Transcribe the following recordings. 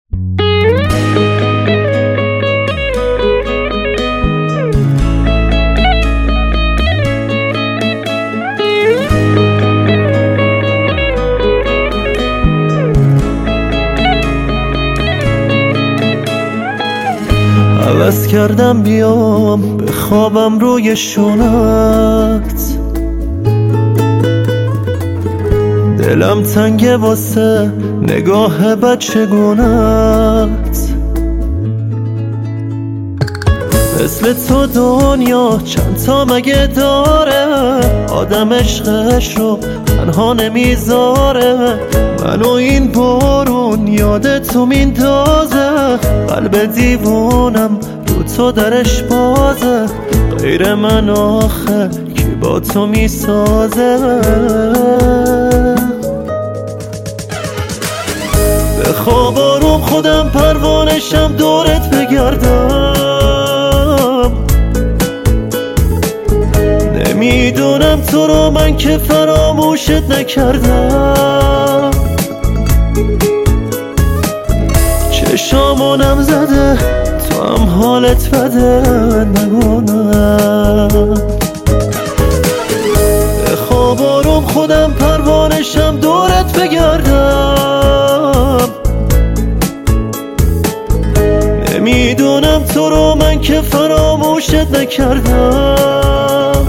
عوض کردم بیام به خوابم روی شونت، دلم تنگه واسه نگاه بچگونت. مثل تو دنیا چند تا مگه داره، آدم عشقش رو تنها نمیذاره. منو این بارون یاد تو میندازه، قلب دیوونم رو تو درش بازه. غیر من آخه کی با تو میسازه؟ به خواب آروم خودم پروانشم دورت بگردم. نمیدونم تو رو من که فراموشت نکردم. چشامونم زده تو هم حالت بده نگونم. به خواب آروم خودم پروانشم دورت بگردم. نمیدونم تو رو من که فراموشت نکردم.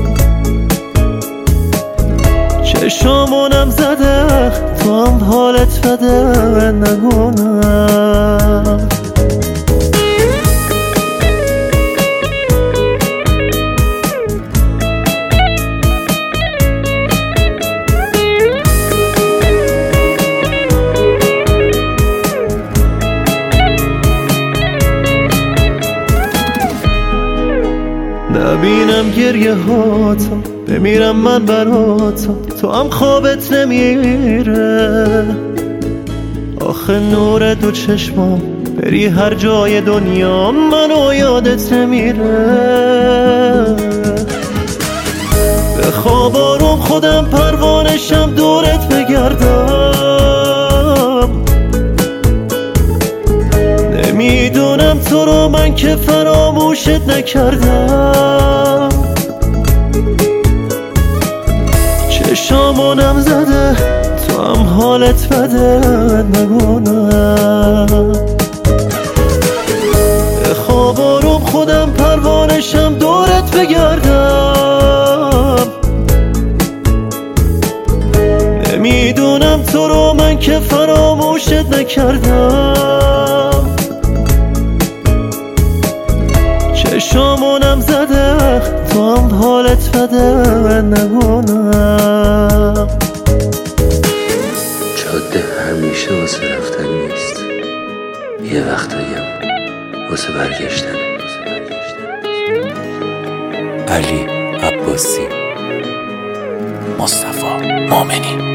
چشامونم زده تو هم حالت بده نگونم. نبینم گریه هاتو، بمیرم من براتو، تو هم خوابت نمیره. آخه نور دو چشمام بری هر جای دنیا منو یادت نمیره. به خواب آروم خودم پروانشم دورت بگردم. نمیدونم تو رو من که فراموشت نکردم. چشامونم زده تو هم حالت بده نگونم. به خواب آروم خودم پروانشم دورت بگردم. نمیدونم تو رو من که فراموشت نکردم. چشامونم زده تو هم حالت بده نگونم. جاده همیشه واسه رفتن نیست، یه وقتاییم واسه برگشتن. علی عباسی، مصطفی مومنی.